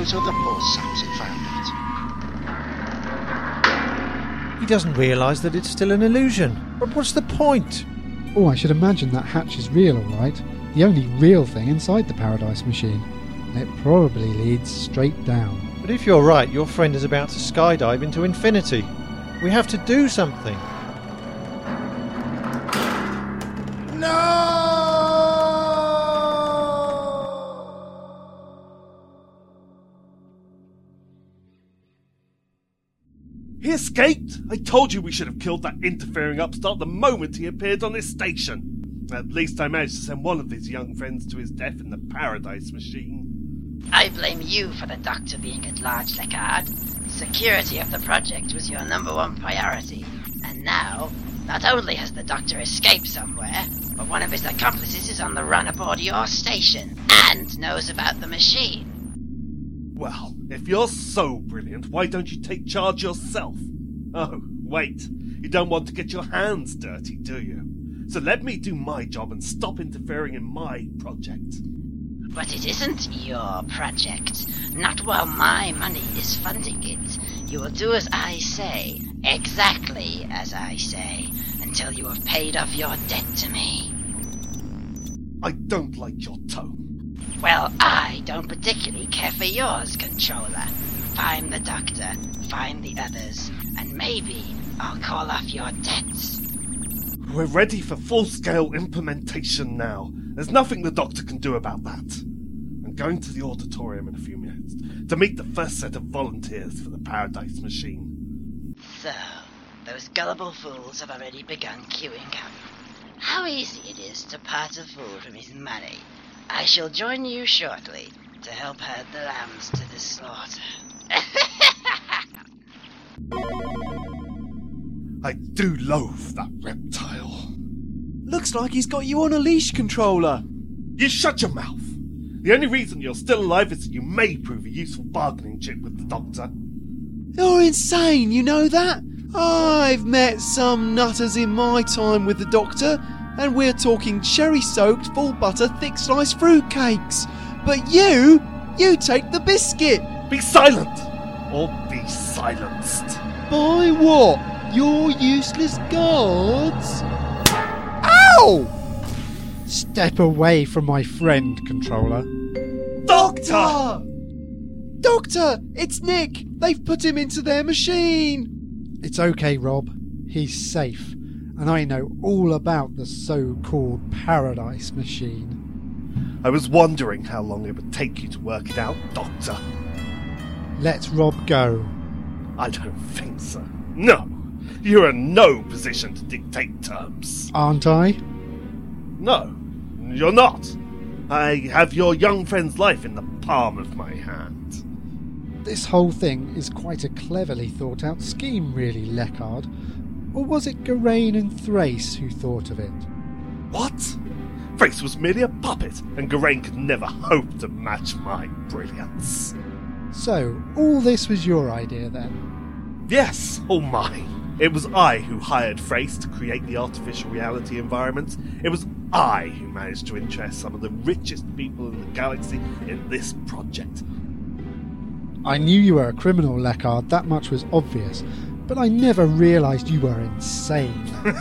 until the poor saps had found it. He doesn't realise that it's still an illusion. But what's the point? Oh, I should imagine that hatch is real, all right. The only real thing inside the Paradise Machine. It probably leads straight down. But if you're right, your friend is about to skydive into infinity. We have to do something. No! He escaped! I told you we should have killed that interfering upstart the moment he appeared on this station. At least I managed to send one of his young friends to his death in the Paradise Machine. I blame you for the Doctor being at large, Leckard. Security of the project was your #1 priority. And now, not only has the Doctor escaped somewhere, but one of his accomplices is on the run aboard your station and knows about the machine. Well, if you're so brilliant, why don't you take charge yourself? Oh, wait. You don't want to get your hands dirty, do you? So let me do my job and stop interfering in my project. But it isn't your project. Not while my money is funding it. You will do as I say, exactly as I say, until you have paid off your debt to me. I don't like your tone. Well, I don't particularly care for yours, Controller. Find the Doctor, find the others, and maybe I'll call off your debts. We're ready for full-scale implementation now. There's nothing the Doctor can do about that. I'm going to the auditorium in a few minutes to meet the first set of volunteers for the Paradise Machine. So, those gullible fools have already begun queuing up. How easy it is to part a fool from his money. I shall join you shortly to help herd the lambs to the slaughter. I do loathe that reptile. Looks like he's got you on a leash, Controller. You shut your mouth. The only reason you're still alive is that you may prove a useful bargaining chip with the Doctor. You're insane, you know that? I've met some nutters in my time with the Doctor, and we're talking cherry-soaked, full-butter, thick-sliced fruitcakes. But you take the biscuit. Be silent! Or be silenced. By what? Your useless guards? Ow! Step away from my friend, Controller. Doctor! Doctor! It's Nick! They've put him into their machine! It's okay, Rob. He's safe. And I know all about the so-called Paradise Machine. I was wondering how long it would take you to work it out, Doctor. Let Rob go. I don't think so. No! You're in no position to dictate terms. Aren't I? No, you're not. I have your young friend's life in the palm of my hand. This whole thing is quite a cleverly thought-out scheme, really, Leckard. Or was it Geraint and Thrace who thought of it? What? Thrace was merely a puppet, and Geraint could never hope to match my brilliance. So, all this was your idea, then? Yes, all mine. It was I who hired Thrace to create the artificial reality environments. It was I who managed to interest some of the richest people in the galaxy in this project. I knew you were a criminal, Leckard, that much was obvious, but I never realised you were insane.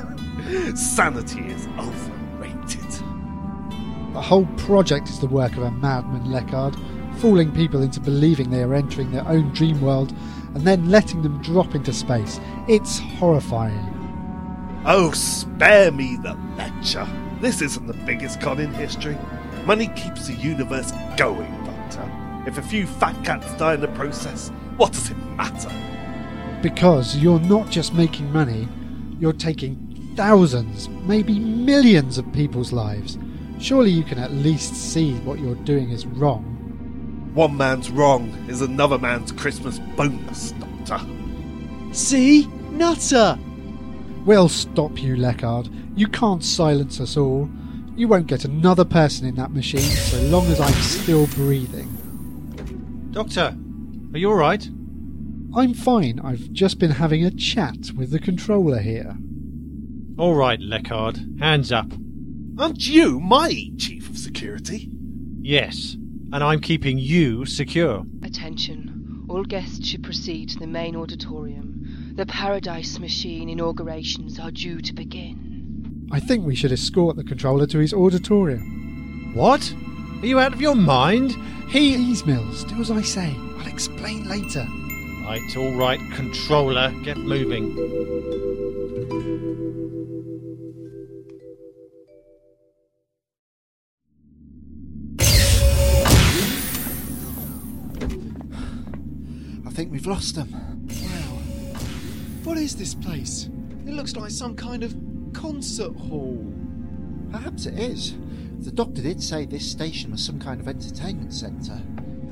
Sanity is overrated. The whole project is the work of a madman, Leckard, fooling people into believing they are entering their own dream world and then letting them drop into space. It's horrifying. Oh, spare me the lecture. This isn't the biggest con in history. Money keeps the universe going, Doctor. If a few fat cats die in the process, what does it matter? Because you're not just making money, you're taking thousands, maybe millions of people's lives. Surely you can at least see what you're doing is wrong. One man's wrong is another man's Christmas bonus, Doctor. See? Nutter! We'll stop you, Leckard. You can't silence us all. You won't get another person in that machine so long as I'm still breathing. Doctor, are you alright? I'm fine. I've just been having a chat with the controller here. Alright, Leckard. Hands up. Aren't you my chief of security? Yes, and I'm keeping you secure. Attention Attention. All guests should proceed to the main auditorium. The Paradise Machine inaugurations are due to begin. I think we should escort the controller to his auditorium. What? Are you out of your mind? Please, Mills, do as I say. I'll explain later. Right, all right, controller, get moving. I think we've lost them. Wow. What is this place? It looks like some kind of concert hall. Perhaps it is. The doctor did say this station was some kind of entertainment centre.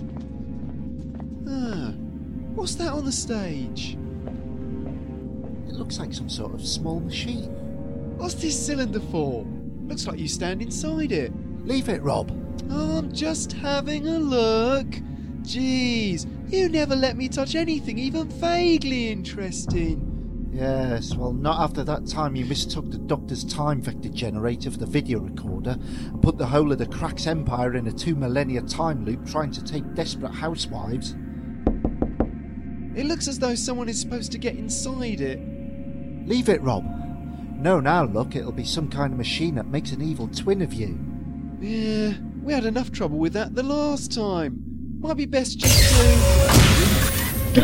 Ah, what's that on the stage? It looks like some sort of small machine. What's this cylinder for? Looks like you stand inside it. Leave it, Rob. I'm just having a look. Jeez, you never let me touch anything even vaguely interesting. Yes, well, not after that time you mistook the doctor's time vector generator for the video recorder and put the whole of the Krax Empire in a 2 millennia time loop trying to take desperate housewives. It looks as though someone is supposed to get inside it. Leave it, Rob. No, now look, it'll be some kind of machine that makes an evil twin of you. Yeah, we had enough trouble with that the last time. Might be best just to...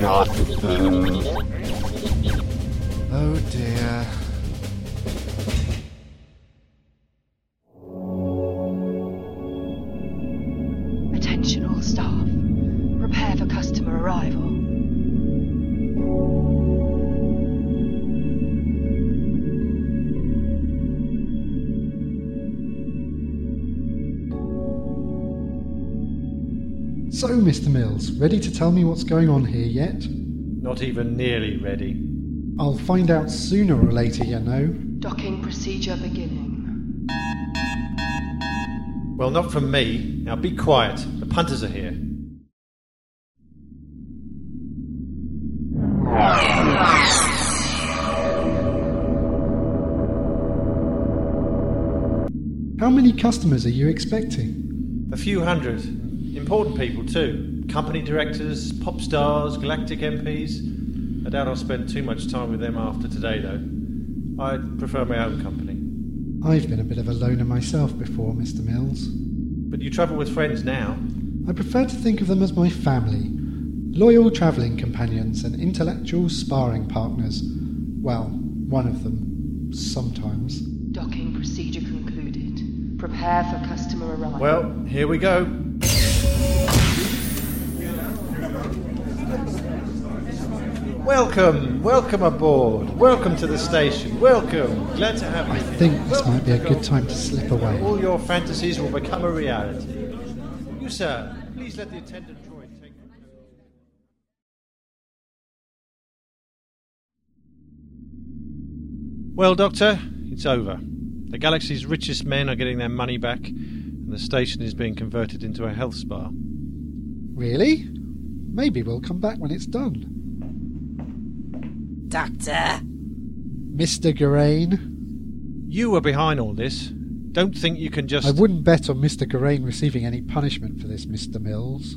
Oh dear. Attention all staff. Prepare for customer arrival. So, Mr. Mills, ready to tell me what's going on here yet? Not even nearly ready. I'll find out sooner or later, you know. Docking procedure beginning. Well, not from me. Now be quiet. The punters are here. How many customers are you expecting? A few hundred. Important people too. Company directors, pop stars, galactic MPs. I doubt I'll spend too much time with them after today, though. I prefer my own company. I've been a bit of a loner myself before, Mr. Mills. But you travel with friends now. I prefer to think of them as my family. Loyal travelling companions and intellectual sparring partners. Well, one of them. Sometimes. Docking procedure concluded. Prepare for customer arrival. Well, here we go. Welcome aboard. Welcome to the station. Welcome. Glad to have you. I think this might be a good time to slip away. All your fantasies will become a reality. You, sir, please let the attendant droid take control. Well, Doctor, it's over. The galaxy's richest men are getting their money back, and the station is being converted into a health spa. Really? Maybe we'll come back when it's done. Doctor? Mr. Gerain? You were behind all this. Don't think you can just... I wouldn't bet on Mr. Gerain receiving any punishment for this, Mr. Mills.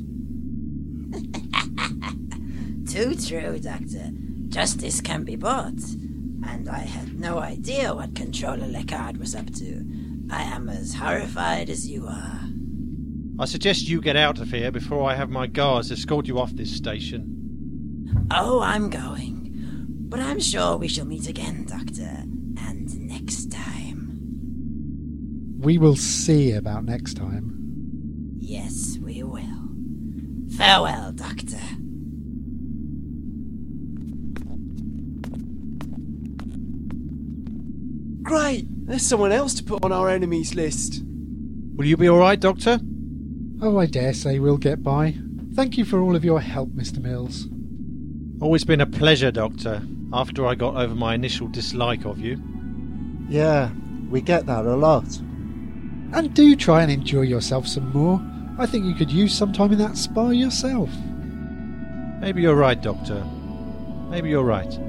Too true, Doctor. Justice can be bought. And I had no idea what Controller Leckard was up to. I am as horrified as you are. I suggest you get out of here before I have my guards escort you off this station. Oh, I'm going. But I'm sure we shall meet again, Doctor. And next time. We will see about next time. Yes, we will. Farewell, Doctor. Great! There's someone else to put on our enemies list. Will you be all right, Doctor? Oh, I dare say we'll get by. Thank you for all of your help, Mr. Mills. Always been a pleasure, Doctor, after I got over my initial dislike of you. Yeah, we get that a lot. And do try and enjoy yourself some more. I think you could use some time in that spa yourself. Maybe you're right, Doctor. Maybe you're right.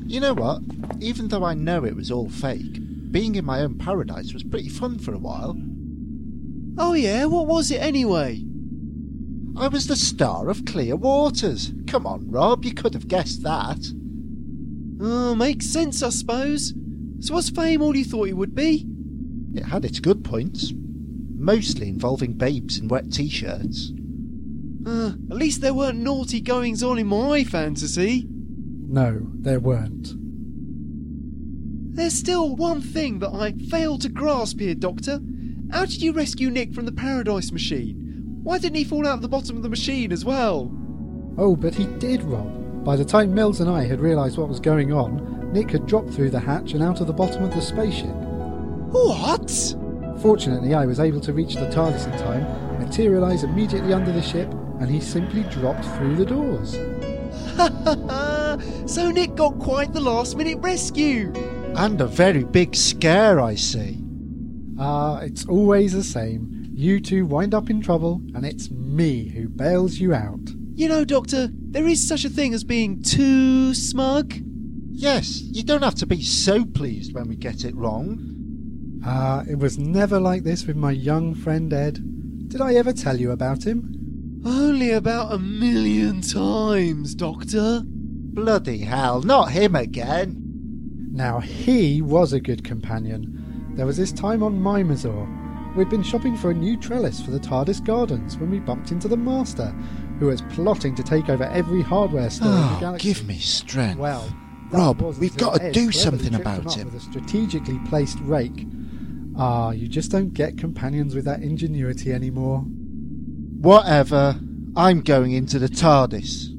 You know what? Even though I know it was all fake, being in my own paradise was pretty fun for a while. Oh yeah, what was it anyway? I was the star of Clear Waters. Come on, Rob, you could have guessed that. Oh, makes sense, I suppose. So was fame all you thought it would be? It had its good points, mostly involving babes in wet t-shirts. At least there weren't naughty goings-on in my fantasy. No, there weren't. There's still one thing that I fail to grasp here, Doctor. How did you rescue Nick from the Paradise Machine? Why didn't he fall out of the bottom of the machine as well? Oh, but he did, Rob. By the time Mills and I had realised what was going on, Nick had dropped through the hatch and out of the bottom of the spaceship. What? Fortunately, I was able to reach the TARDIS in time, materialise immediately under the ship, and he simply dropped through the doors. So Nick got quite the last-minute rescue. And a very big scare, I see. It's always the same. You two wind up in trouble, and it's me who bails you out. You know, Doctor, there is such a thing as being too smug. Yes, you don't have to be so pleased when we get it wrong. It was never like this with my young friend Ed. Did I ever tell you about him? Only about 1,000,000 times, Doctor. Bloody hell, not him again. Now, he was a good companion. There was this time on Mimazor. We'd been shopping for a new trellis for the TARDIS gardens when we bumped into the Master, who was plotting to take over every hardware store in the galaxy. Give me strength. Well, Rob, wasn't we've until got to Ed do cleverly something tripped about him up him. with a strategically placed rake. You just don't get companions with that ingenuity anymore. Whatever. I'm going into the TARDIS.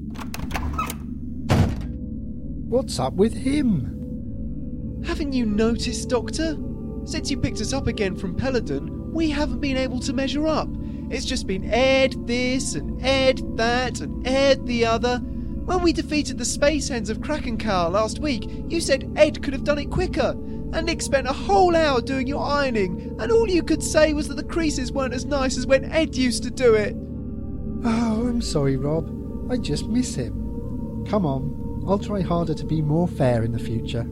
What's up with him? Haven't you noticed, Doctor? Since you picked us up again from Peladon, we haven't been able to measure up. It's just been Ed this and Ed that and Ed the other. When we defeated the Space Hens of Krakencar last week, you said Ed could have done it quicker. And Nick spent a whole hour doing your ironing, and all you could say was that the creases weren't as nice as when Ed used to do it. Oh, I'm sorry, Rob. I just miss him. Come on, I'll try harder to be more fair in the future.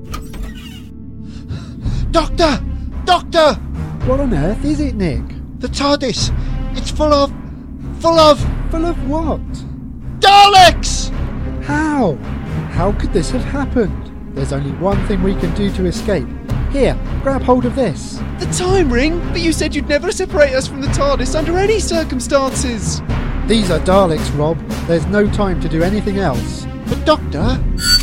Doctor! Doctor! What on earth is it, Nick? The TARDIS! It's full of... Full of what? Daleks! How? How could this have happened? There's only one thing we can do to escape. Here, grab hold of this. The time ring? But you said you'd never separate us from the TARDIS under any circumstances. These are Daleks, Rob. There's no time to do anything else. But Doctor...